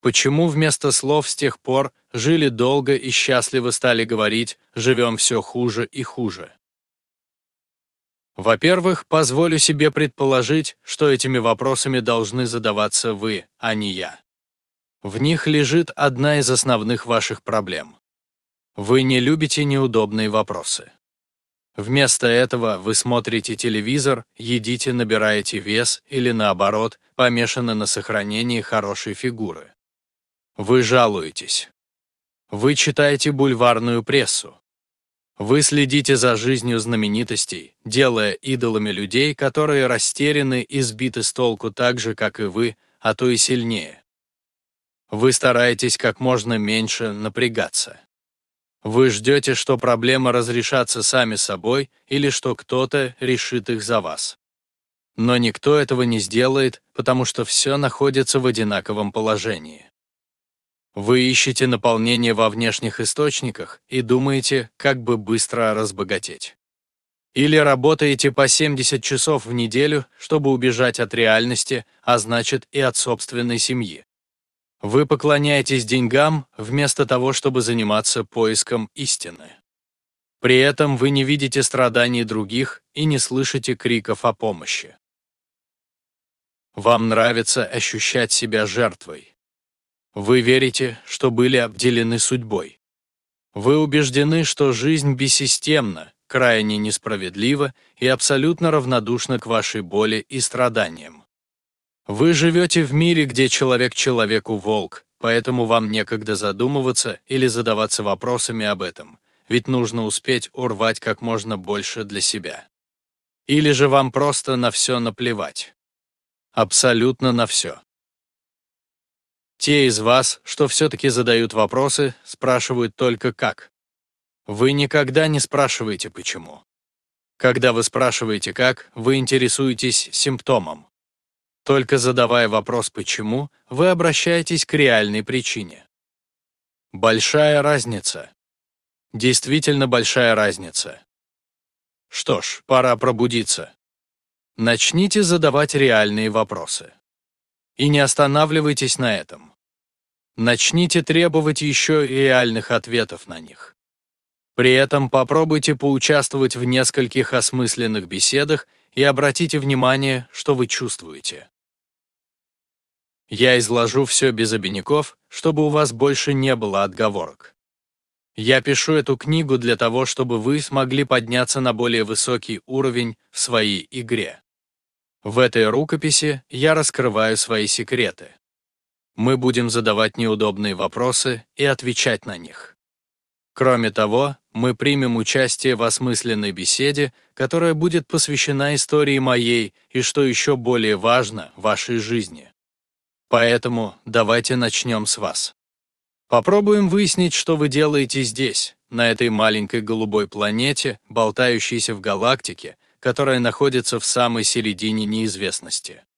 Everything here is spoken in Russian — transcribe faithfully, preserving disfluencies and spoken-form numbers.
Почему вместо слов с тех пор «жили долго и счастливо» стали говорить «живем все хуже и хуже»? Во-первых, позволю себе предположить, что этими вопросами должны задаваться вы, а не я. В них лежит одна из основных ваших проблем. Вы не любите неудобные вопросы. Вместо этого вы смотрите телевизор, едите, набираете вес или, наоборот, помешаны на сохранении хорошей фигуры. Вы жалуетесь. Вы читаете бульварную прессу. Вы следите за жизнью знаменитостей, делая идолами людей, которые растеряны и сбиты с толку так же, как и вы, а то и сильнее. Вы стараетесь как можно меньше напрягаться. Вы ждете, что проблемы разрешатся сами собой или что кто-то решит их за вас. Но никто этого не сделает, потому что все находится в одинаковом положении. Вы ищете наполнение во внешних источниках и думаете, как бы быстро разбогатеть. Или работаете по семьдесят часов в неделю, чтобы убежать от реальности, а значит и от собственной семьи. Вы поклоняетесь деньгам, вместо того, чтобы заниматься поиском истины. При этом вы не видите страданий других и не слышите криков о помощи. Вам нравится ощущать себя жертвой. Вы верите, что были обделены судьбой. Вы убеждены, что жизнь бессистемна, крайне несправедлива и абсолютно равнодушна к вашей боли и страданиям. Вы живете в мире, где человек человеку волк, поэтому вам некогда задумываться или задаваться вопросами об этом, ведь нужно успеть урвать как можно больше для себя. Или же вам просто на все наплевать. Абсолютно на все. Те из вас, что все-таки задают вопросы, спрашивают только «как?». Вы никогда не спрашиваете «почему?». Когда вы спрашиваете «как?», вы интересуетесь симптомом. Только задавая вопрос «почему?», вы обращаетесь к реальной причине. Большая разница. Действительно большая разница. Что ж, пора пробудиться. Начните задавать реальные вопросы. И не останавливайтесь на этом. Начните требовать еще и реальных ответов на них. При этом попробуйте поучаствовать в нескольких осмысленных беседах и обратите внимание, что вы чувствуете. Я изложу все без обиняков, чтобы у вас больше не было отговорок. Я пишу эту книгу для того, чтобы вы смогли подняться на более высокий уровень в своей игре. В этой рукописи я раскрываю свои секреты. Мы будем задавать неудобные вопросы и отвечать на них. Кроме того, мы примем участие в осмысленной беседе, которая будет посвящена истории моей и, что еще более важно, вашей жизни. Поэтому давайте начнем с вас. Попробуем выяснить, что вы делаете здесь, на этой маленькой голубой планете, болтающейся в галактике, которая находится в самой середине неизвестности.